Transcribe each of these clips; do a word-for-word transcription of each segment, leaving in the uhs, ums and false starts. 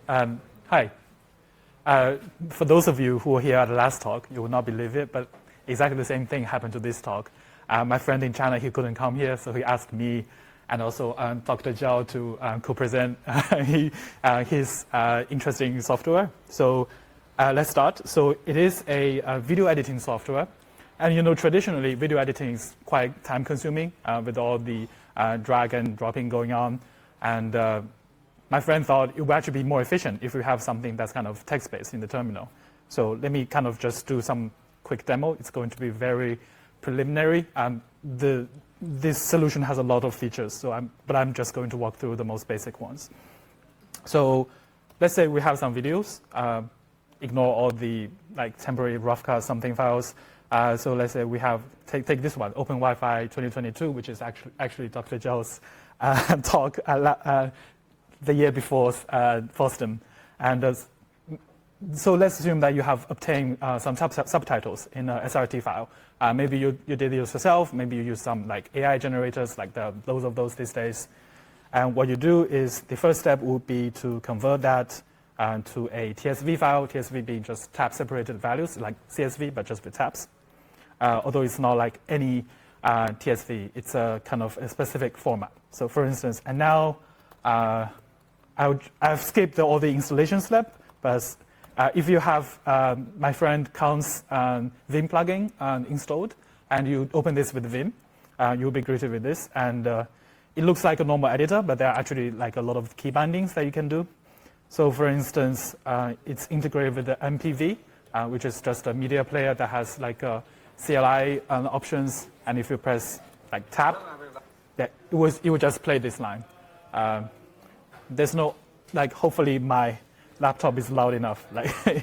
Um, hi. Uh, for those of you who were here at the last talk, you will not believe it, but exactly the same thing happened to this talk. Uh, my friend in China, he couldn't come here, so he asked me and also um, Doctor Zhao to um, co-present uh, he, uh, his uh, interesting software. So uh, let's start. So it is a, a video editing software. And you know, traditionally, video editing is quite time-consuming uh, with all the uh, drag and dropping going on. And uh, my friend thought it would actually be more efficient if we have something that's kind of text-based in the terminal. So let me kind of just do some quick demo. It's going to be very preliminary. Um, the, this solution has a lot of features, so I'm, but I'm just going to walk through the most basic ones. So let's say we have some videos. Uh, ignore all the like temporary rough cut something files. Uh, so let's say we have, take, take this one, Open Wi-Fi twenty twenty-two, which is actually, actually Doctor Zhao's uh, talk uh, uh, the year before uh, FOSDEM. And uh, so let's assume that you have obtained uh, some sub subtitles in a S R T file. Uh, maybe you, you did it yourself, maybe you use some like A I generators, like the, those of those these days. And what you do is the first step would be to convert that uh, to a T S V file, T S V being just tab separated values, like C S V, but just with tabs. Uh, although it's not like any uh, T S V, it's a kind of a specific format. So for instance, and now uh, I would, I've skipped the, all the installation step, but uh, if you have um, my friend Khan's um, Vim plugin um, installed, and you open this with Vim, uh, you'll be greeted with this. And uh, it looks like a normal editor, but there are actually like a lot of key bindings that you can do. So for instance, uh, it's integrated with the M P V, uh, which is just a media player that has like a C L I um, options. And if you press like tab, yeah, it, was, it will just play this line. Um, there's no, like, hopefully my laptop is loud enough. Like, the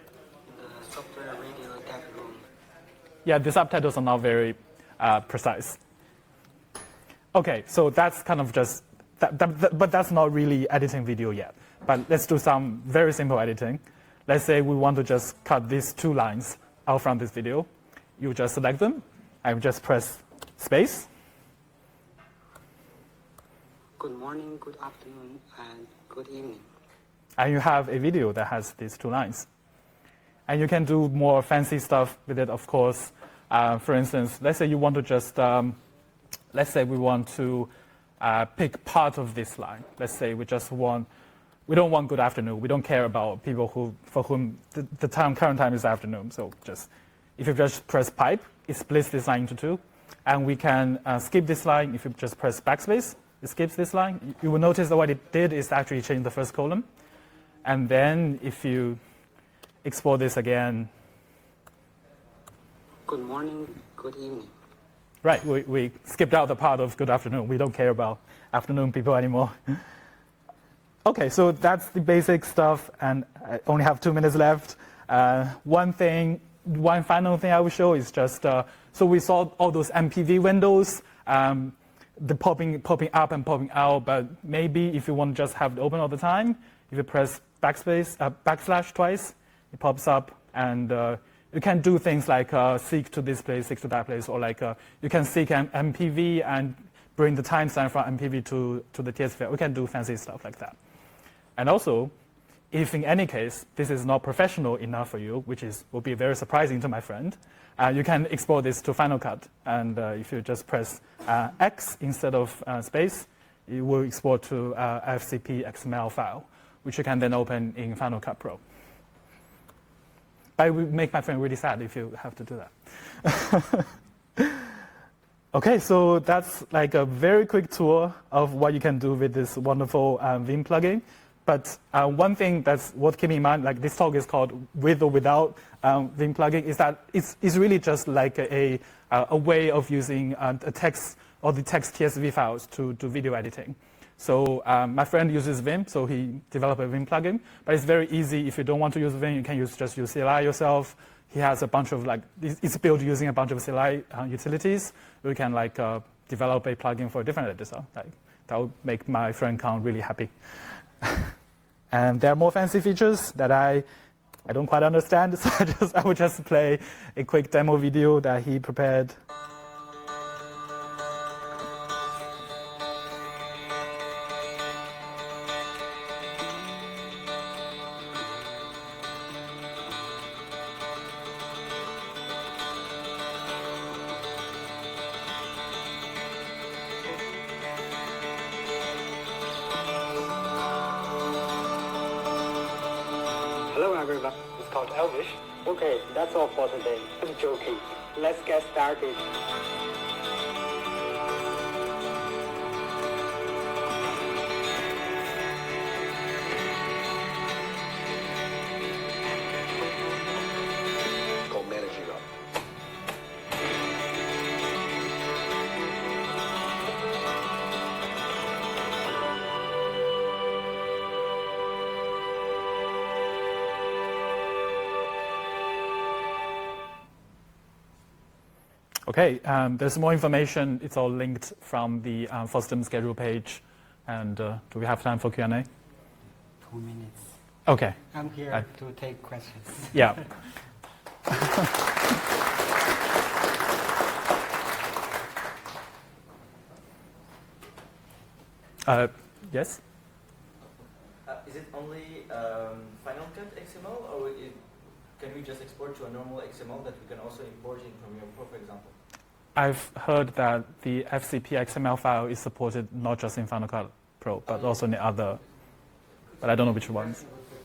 software radio tab room. Yeah, the subtitles are not very uh, precise. Okay, so that's kind of just, that, that, that, but that's not really editing video yet. But let's do some very simple editing. Let's say we want to just cut these two lines out from this video. You just select them, and just press space. Good morning, good afternoon, and good evening. And you have a video that has these two lines. And you can do more fancy stuff with it, of course. Uh, for instance, let's say you want to just, um, let's say we want to uh, pick part of this line. Let's say we just want, we don't want good afternoon. We don't care about people who, for whom the, the time, current time is afternoon. So just, if you just press pipe, it splits this line into two. And we can uh, skip this line if you just press backspace. It skips this line. You will notice that what it did is actually change the first column. And then if you export this again. Good morning, good evening. Right, we, we skipped out the part of good afternoon. We don't care about afternoon people anymore. Okay, so that's the basic stuff, and I only have two minutes left. Uh, one thing, one final thing I will show is just, uh, so we saw all those M P V windows, um, the popping, popping up and popping out, but maybe if you want to just have it open all the time, if you press backspace, uh, backslash twice, it pops up, and uh, you can do things like uh, seek to this place, seek to that place, or like uh, you can seek an M P V and bring the timestamp from M P V to, to the T S V. We can do fancy stuff like that. And also, if in any case this is not professional enough for you, which is will be very surprising to my friend, uh, you can export this to Final Cut. And uh, if you just press uh, X instead of uh, space, it will export to uh, F C P X M L file, which you can then open in Final Cut Pro. But it would make my friend really sad if you have to do that. Okay, so that's like a very quick tour of what you can do with this wonderful um, Vim plugin. But uh, one thing that's worth keeping in mind, like this talk is called with or without um, Vim plugin, is that it's, it's really just like a, a, a way of using uh, a text or the text T S V files to do video editing. So um, my friend uses Vim, so he developed a Vim plugin. But it's very easy. If you don't want to use Vim, you can use just use C L I yourself. He has a bunch of like, it's built using a bunch of C L I uh, utilities. You can like uh, develop a plugin for a different editor. Like, that would make my friend Khan really happy. And there are more fancy features that I, I don't quite understand. So I, just, I will just play a quick demo video that he prepared. Elvish? Okay, that's all for today. I'm joking. Let's get started. Called managing up. Okay, um, there's more information. It's all linked from the um, FOSDEM schedule page. And uh, do we have time for Q and A? Two minutes. Okay, I'm here Uh, to take questions. yeah. uh, yes? Uh, is it only um, Final Cut X M L, or it, can we just export to a normal X M L that we can also import in Premiere Pro, for example? I've heard that the F C P X M L file is supported not just in Final Cut Pro, but also in the other, but I don't know which ones.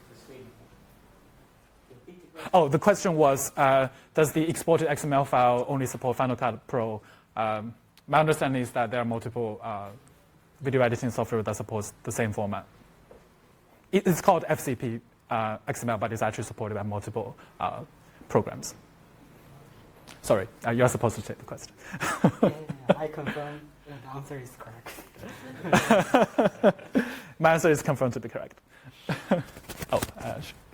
Oh, the question was, uh, does the exported X M L file only support Final Cut Pro? Um, my understanding is that there are multiple uh, video editing software that supports the same format. It, it's called F C P uh, X M L, but it's actually supported by multiple uh, programs. Sorry, uh, you're supposed to take the question. Yeah, I confirm the answer is correct. My answer is confirmed to be correct. oh, uh,